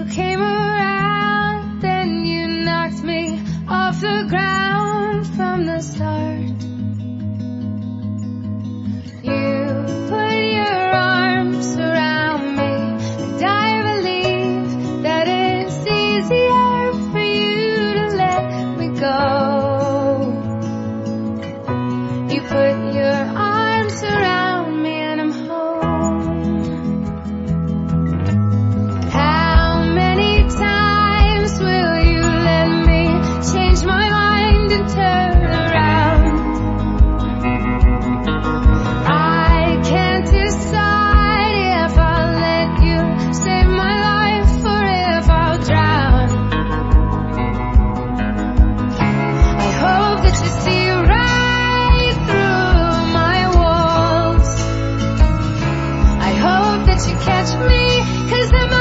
came around, then you knocked me off the ground from the start. You put your arms around me, and I believe that it's easier for you to let me go. You put your arms around me and I'm home. How many times will you let me change my mind and turn around? I can't decide if I'll let you save my life or if I'll drown. I hope that you see right through my walls. I hope that you catch me, 'cause I'm